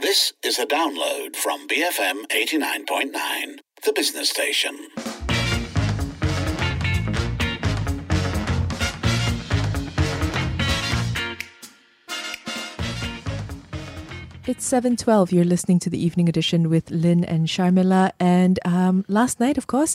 This is a download from BFM 89.9, the business station. It's 7:12. You're listening to the Evening Edition with Lynn and Sharmila. And last night, of course,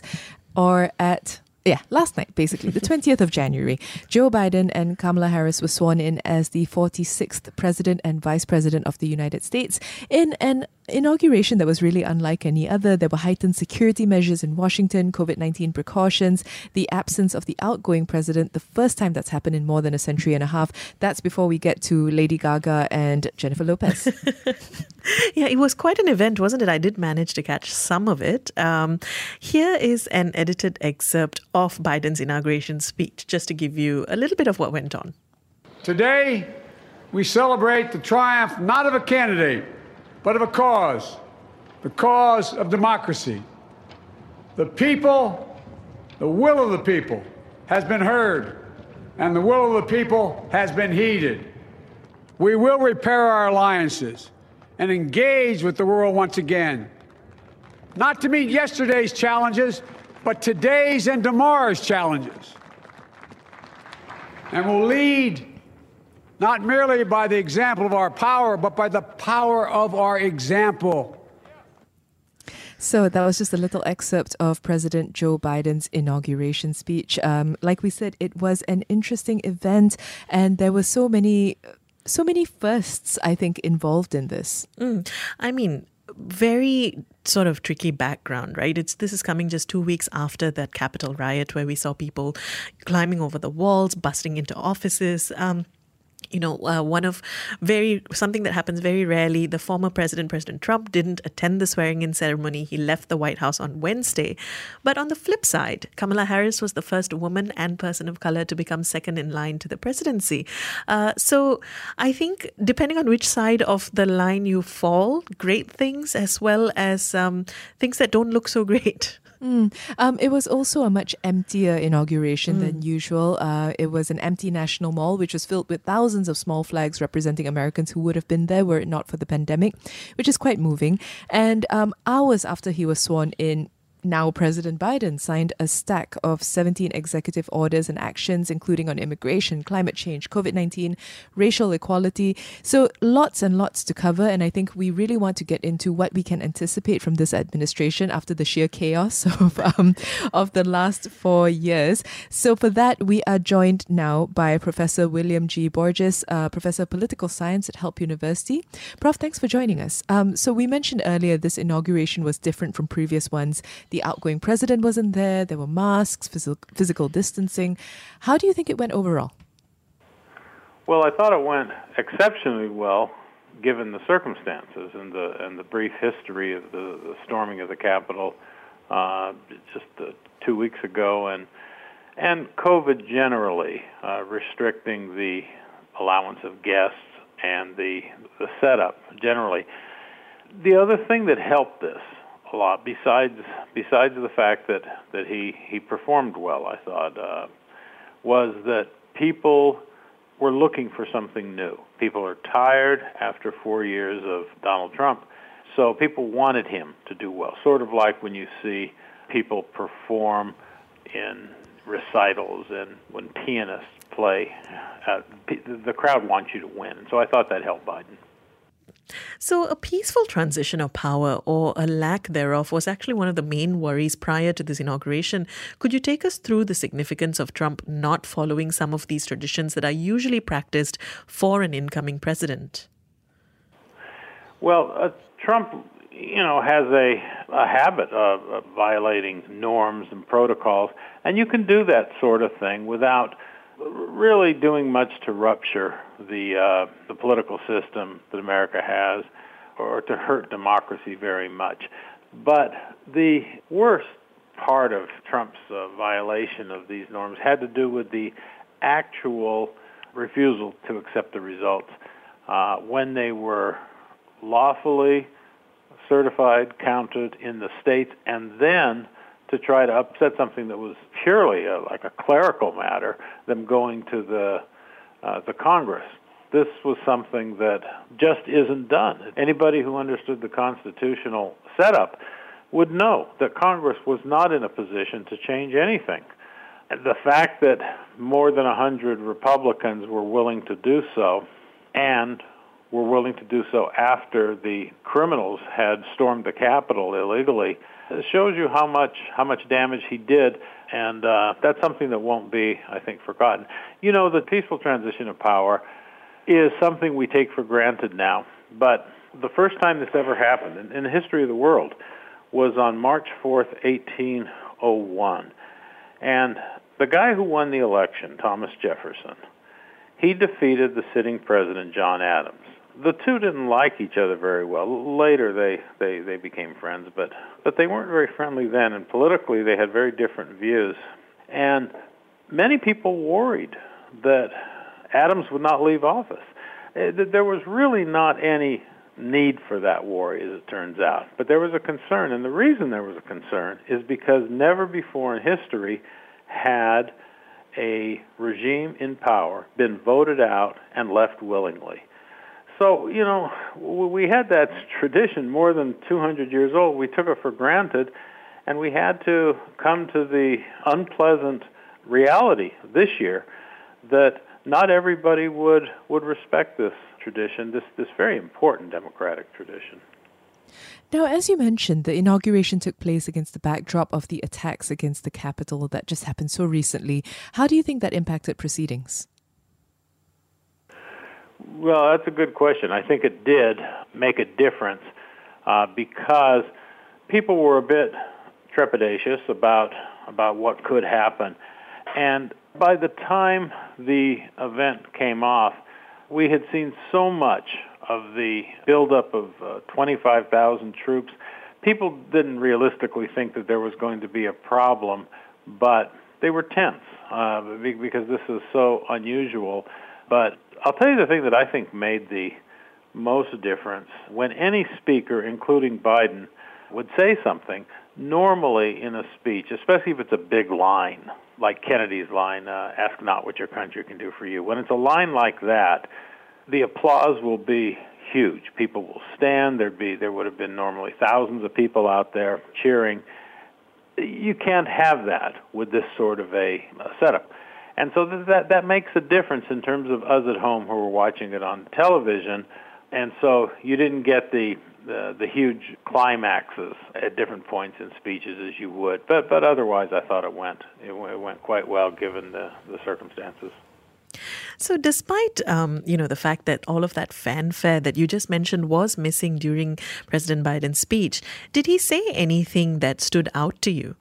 last night, basically, the 20th of January, Joe Biden and Kamala Harris were sworn in as the 46th President and Vice President of the United States in an inauguration that was really unlike any other. There were heightened security measures in Washington, COVID-19 precautions, the absence of the outgoing president, the first time that's happened in more than a century and a half. That's before we get to Lady Gaga and Jennifer Lopez. Yeah, it was quite an event, wasn't it? I did manage to catch some of it. Here is an edited excerpt of Biden's inauguration speech, just to give you a little bit of what went on. Today, we celebrate the triumph not of a candidate, but of a cause, the cause of democracy. The people, the will of the people has been heard, and the will of the people has been heeded. We will repair our alliances and engage with the world once again, not to meet yesterday's challenges, but today's and tomorrow's challenges. And will lead not merely by the example of our power, but by the power of our example. So that was just a little excerpt of President Joe Biden's inauguration speech. Like we said, it was an interesting event, and there were so many firsts, I think, involved in this. I mean, very sort of tricky background, right? This is coming just 2 weeks after that Capitol riot where we saw people climbing over the walls, busting into offices. Something that happens very rarely. The former President Trump, didn't attend the swearing-in ceremony. He left the White House on Wednesday. But on the flip side, Kamala Harris was the first woman and person of color to become second in line to the presidency. So I think depending on which side of the line you fall, great things as well as things that don't look so great. It was also a much emptier inauguration than usual. It was an empty National Mall, which was filled with thousands of small flags representing Americans who would have been there were it not for the pandemic, which is quite moving. And hours after he was sworn in, now President Biden signed a stack of 17 executive orders and actions, including on immigration, climate change, COVID-19, racial equality. So lots and lots to cover. And I think we really want to get into what we can anticipate from this administration after the sheer chaos of the last 4 years. So for that, we are joined now by Professor William G. Borges, Professor of Political Science at Help University. Prof, thanks for joining us. So we mentioned earlier this inauguration was different from previous ones. The outgoing president wasn't there. There were masks, physical distancing. How do you think it went overall? Well, I thought it went exceptionally well, given the circumstances and the brief history of the storming of the Capitol just 2 weeks ago, and COVID generally restricting the allowance of guests and the setup generally. The other thing that helped this a lot, besides the fact that he performed well, I thought, was that people were looking for something new. People are tired after 4 years of Donald Trump, so people wanted him to do well. Sort of like when you see people perform in recitals and when pianists play, the crowd wants you to win. And so I thought that helped Biden. So a peaceful transition of power, or a lack thereof, was actually one of the main worries prior to this inauguration. Could you take us through the significance of Trump not following some of these traditions that are usually practiced for an incoming president? Well, Trump, has a habit of violating norms and protocols, and you can do that sort of thing without really doing much to rupture the political system that America has, or to hurt democracy very much. But the worst part of Trump's violation of these norms had to do with the actual refusal to accept the results when they were lawfully certified, counted in the states, and then to try to upset something that was purely like a clerical matter, them going to the Congress. This was something that just isn't done. Anybody who understood the constitutional setup would know that Congress was not in a position to change anything. The fact that more than 100 Republicans were willing to do so, and were willing to do so after the criminals had stormed the Capitol illegally, shows you how much damage he did, and that's something that won't be, I think, forgotten. You know, the peaceful transition of power is something we take for granted now, but the first time this ever happened in the history of the world was on March 4th, 1801. And the guy who won the election, Thomas Jefferson, he defeated the sitting president, John Adams. The two didn't like each other very well. Later, they became friends, but they weren't very friendly then, and politically they had very different views. And many people worried that Adams would not leave office. There was really not any need for that worry, as it turns out. But there was a concern, and the reason there was a concern is because never before in history had a regime in power been voted out and left willingly. So, you know, we had that tradition more than 200 years old. We took it for granted, and we had to come to the unpleasant reality this year that not everybody would respect this tradition, this very important democratic tradition. Now, as you mentioned, the inauguration took place against the backdrop of the attacks against the Capitol that just happened so recently. How do you think that impacted proceedings? Well, that's a good question. I think it did make a difference because people were a bit trepidatious about what could happen. And by the time the event came off, we had seen so much of the buildup of 25,000 troops. People didn't realistically think that there was going to be a problem, but they were tense because this is so unusual. But I'll tell you the thing that I think made the most difference. When any speaker, including Biden, would say something, normally in a speech, especially if it's a big line, like Kennedy's line, ask not what your country can do for you. When it's a line like that, the applause will be huge. People will stand. There would have been normally thousands of people out there cheering. You can't have that with this sort of a setup. And so that makes a difference in terms of us at home who are watching it on television. And so you didn't get the huge climaxes at different points in speeches as you would. But otherwise, I thought it went quite well given the circumstances. So despite, the fact that all of that fanfare that you just mentioned was missing during President Biden's speech, did he say anything that stood out to you?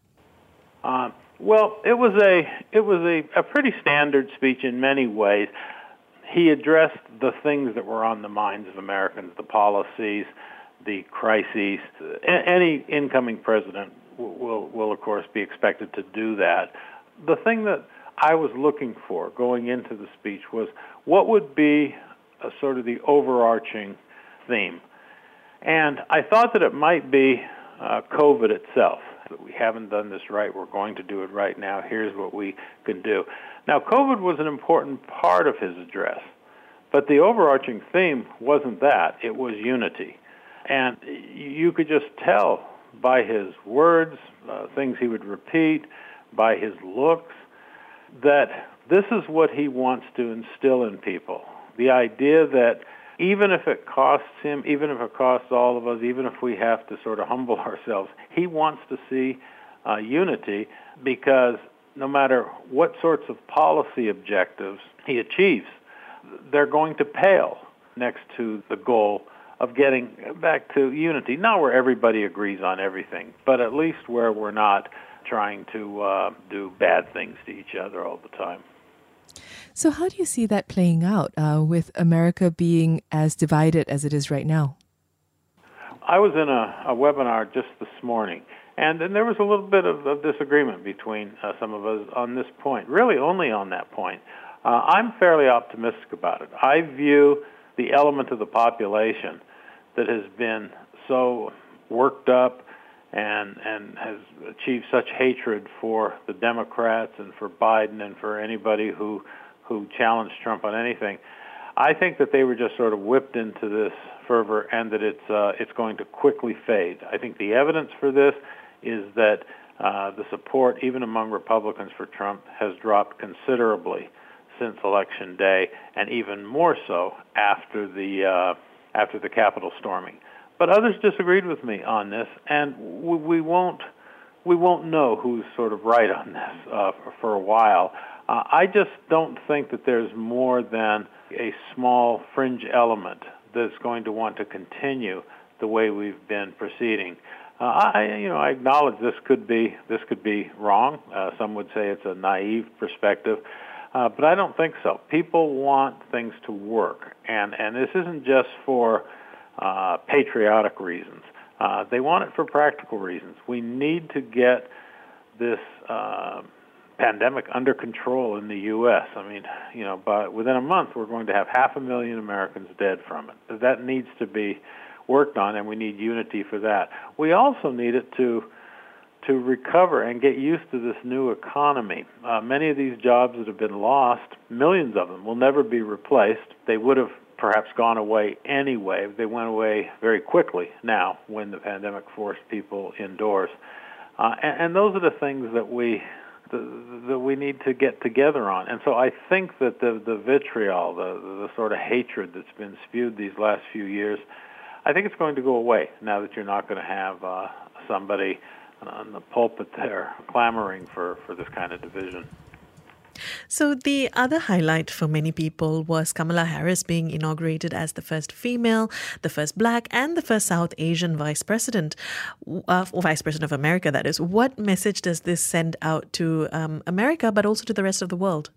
Well, it was a pretty standard speech in many ways. He addressed the things that were on the minds of Americans, the policies, the crises. Any incoming president will of course, be expected to do that. The thing that I was looking for going into the speech was what would be a sort of the overarching theme. And I thought that it might be COVID itself. That we haven't done this right, we're going to do it right now, here's what we can do. Now, COVID was an important part of his address, but the overarching theme wasn't that, it was unity. And you could just tell by his words, things he would repeat, by his looks, that this is what he wants to instill in people. The idea that even if it costs him, even if it costs all of us, even if we have to sort of humble ourselves, he wants to see unity because no matter what sorts of policy objectives he achieves, they're going to pale next to the goal of getting back to unity. Not where everybody agrees on everything, but at least where we're not trying to do bad things to each other all the time. So how do you see that playing out with America being as divided as it is right now? I was in a webinar just this morning, and there was a little bit of disagreement between some of us on this point, really only on that point. I'm fairly optimistic about it. I view the element of the population that has been so worked up and has achieved such hatred for the Democrats and for Biden and for anybody who challenged Trump on anything. I think that they were just sort of whipped into this fervor, and that it's going to quickly fade. I think the evidence for this is that the support, even among Republicans for Trump, has dropped considerably since Election Day, and even more so after the Capitol storming. But others disagreed with me on this, and we won't know who's sort of right on this for a while. I just don't think that there's more than a small fringe element that's going to want to continue the way we've been proceeding. I acknowledge this could be wrong. Some would say it's a naive perspective, but I don't think so. People want things to work, and this isn't just for patriotic reasons. They want it for practical reasons. We need to get this pandemic under control in the U.S. I mean, within a month we're going to have 500,000 Americans dead from it. That needs to be worked on, and we need unity for that. We also need it to recover and get used to this new economy. Many of these jobs that have been lost, millions of them, will never be replaced. They would have perhaps gone away anyway. They went away very quickly now when the pandemic forced people indoors. And those are the things that we need to get together on. And so I think that the vitriol, the sort of hatred that's been spewed these last few years, I think it's going to go away now that you're not going to have somebody on the pulpit there clamoring for this kind of division. So the other highlight for many people was Kamala Harris being inaugurated as the first female, the first black, and the first South Asian vice president, vice president of America, that is. What message does this send out to America, but also to the rest of the world?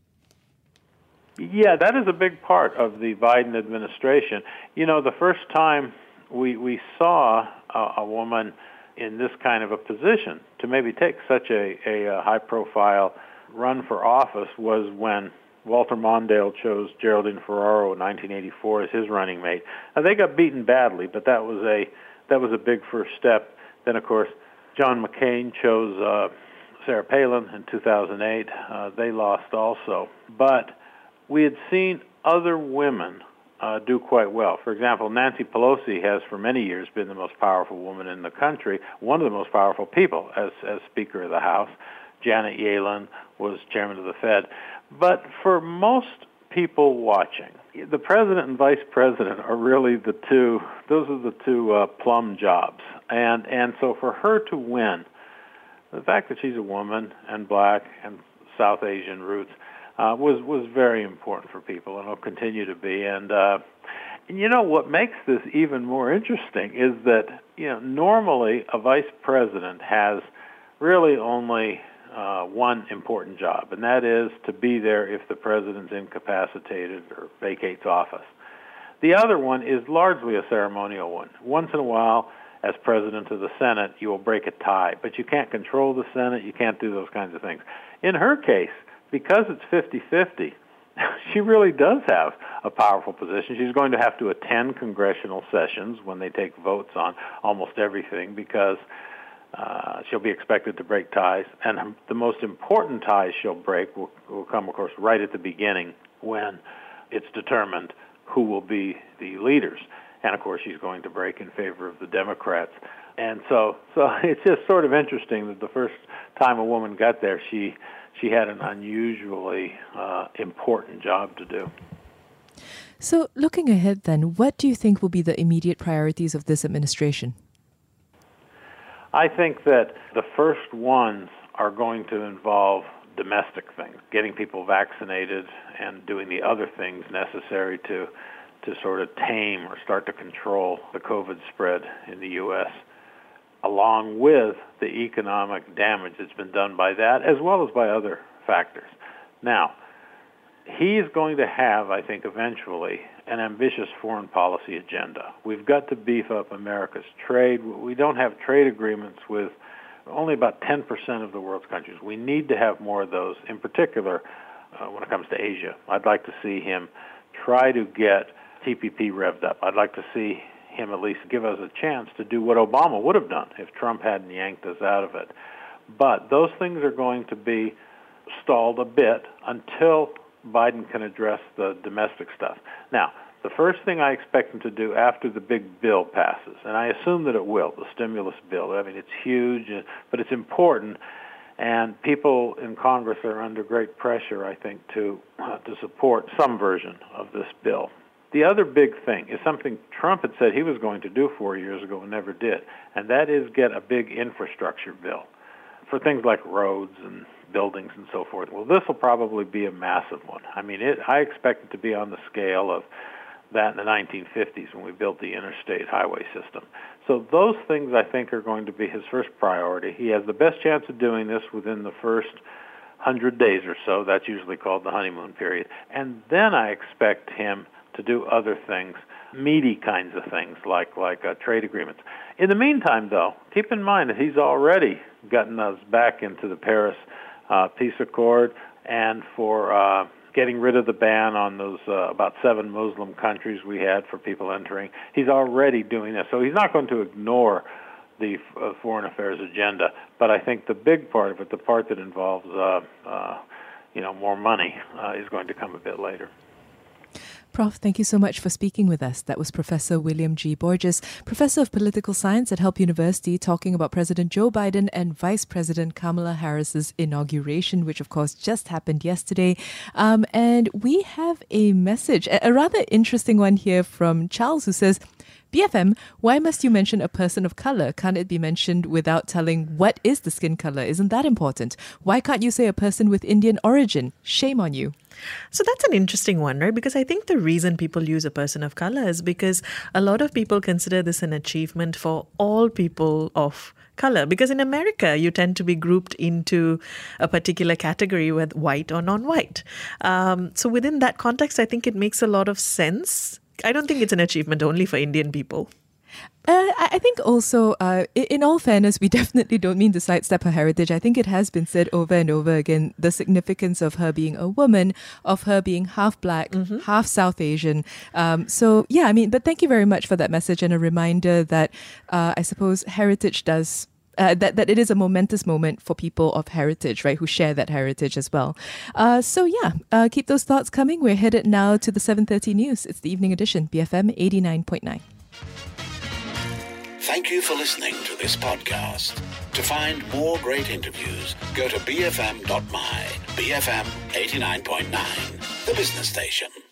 Yeah, that is a big part of the Biden administration. The first time we saw a woman in this kind of a position to maybe take such a high-profile run for office was when Walter Mondale chose Geraldine Ferraro in 1984 as his running mate. Now, they got beaten badly, but that was a big first step. Then, of course, John McCain chose Sarah Palin in 2008. They lost also. But we had seen other women do quite well. For example, Nancy Pelosi has for many years been the most powerful woman in the country, one of the most powerful people as Speaker of the House. Janet Yellen was chairman of the Fed. But for most people watching, the president and vice president are really those are the two plum jobs. And so for her to win, the fact that she's a woman and black and South Asian roots was very important for people, and will continue to be. And what makes this even more interesting is that normally a vice president has really only one important job, and that is to be there if the president's incapacitated or vacates office. The other one is largely a ceremonial one. Once in a while, as president of the Senate, you will break a tie, but you can't control the Senate, you can't do those kinds of things. In her case, because it's 50-50, she really does have a powerful position. She's going to have to attend congressional sessions when they take votes on almost everything because she'll be expected to break ties. And the most important ties she'll break will come, of course, right at the beginning when it's determined who will be the leaders. And, of course, she's going to break in favor of the Democrats. And so it's just sort of interesting that the first time a woman got there, she had an unusually important job to do. So looking ahead then, what do you think will be the immediate priorities of this administration? I think that the first ones are going to involve domestic things, getting people vaccinated and doing the other things necessary to sort of tame or start to control the COVID spread in the U.S., along with the economic damage that's been done by that, as well as by other factors. Now, he's going to have, I think, eventually an ambitious foreign policy agenda. We've got to beef up America's trade. We don't have trade agreements with only about 10% of the world's countries. We need to have more of those, in particular when it comes to Asia. I'd like to see him try to get TPP revved up. I'd like to see him at least give us a chance to do what Obama would have done if Trump hadn't yanked us out of it. But those things are going to be stalled a bit until Biden can address the domestic stuff. Now, the first thing I expect him to do after the big bill passes, and I assume that it will, the stimulus bill. I mean, it's huge, but it's important, and people in Congress are under great pressure, I think, to support some version of this bill. The other big thing is something Trump had said he was going to do 4 years ago and never did, and that is get a big infrastructure bill for things like roads and buildings and so forth. Well, this will probably be a massive one. I mean, I expect it to be on the scale of that in the 1950s when we built the interstate highway system. So those things, I think, are going to be his first priority. He has the best chance of doing this within the first 100 days or so. That's usually called the honeymoon period. And then I expect him to do other things, meaty kinds of things like trade agreements. In the meantime, though, keep in mind that he's already gotten us back into the Paris Peace Accord, and for getting rid of the ban on those about 7 Muslim countries we had for people entering. He's already doing this. So he's not going to ignore the foreign affairs agenda. But I think the big part of it, the part that involves more money, is going to come a bit later. Prof, thank you so much for speaking with us. That was Professor William G. Borges, Professor of Political Science at Help University, talking about President Joe Biden and Vice President Kamala Harris's inauguration, which of course just happened yesterday. And we have a message, a rather interesting one here from Charles, who says, BFM, why must you mention a person of color? Can't it be mentioned without telling what is the skin color? Isn't that important? Why can't you say a person with Indian origin? Shame on you. So that's an interesting one, right? Because I think the reason people use a person of color is because a lot of people consider this an achievement for all people of color. Because in America, you tend to be grouped into a particular category with white or non-white. So within that context, I think it makes a lot of sense. I don't think it's an achievement only for Indian people. I think also, in all fairness, we definitely don't mean to sidestep her heritage. I think it has been said over and over again, the significance of her being a woman, of her being half black, half South Asian. But thank you very much for that message and a reminder that I suppose heritage does... that it is a momentous moment for people of heritage, right, who share that heritage as well. Keep those thoughts coming. We're headed now to the 7:30 news. It's the evening edition, BFM 89.9. Thank you for listening to this podcast. To find more great interviews, go to bfm.my. BFM 89.9, the business station.